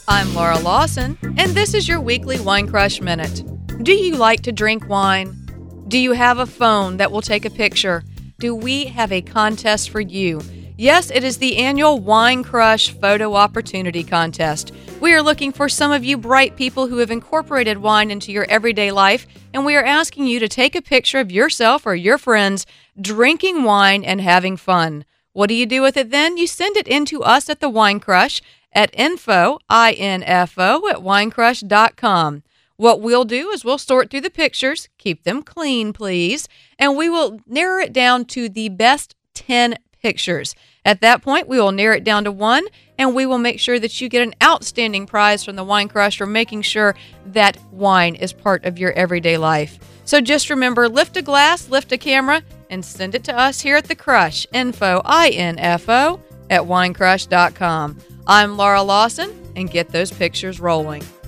I'm Laura Lawson, and this is your weekly Wine Crush Minute. Do you like to drink wine? Do you have a phone that will take a picture? Do we have a contest for you? Yes, it is the annual Wine Crush Photo Opportunity Contest. We are looking for some of you bright people who have incorporated wine into your everyday life, and we are asking you to take a picture of yourself or your friends drinking wine and having fun. What do you do with it then? You send it in to us at the Wine Crush at info, I-N-F-O, at winecrush.com. What we'll do is we'll sort through the pictures, keep them clean, please, and we will narrow it down to the best 10 pictures. At that point, we will narrow it down to one, and we will make sure that you get an outstanding prize from the Wine Crush for making sure that wine is part of your everyday life. So just remember, lift a glass, lift a camera, and send it to us here at The Crush, info, I-N-F-O, at winecrush.com. I'm Laura Lawson, and get those pictures rolling.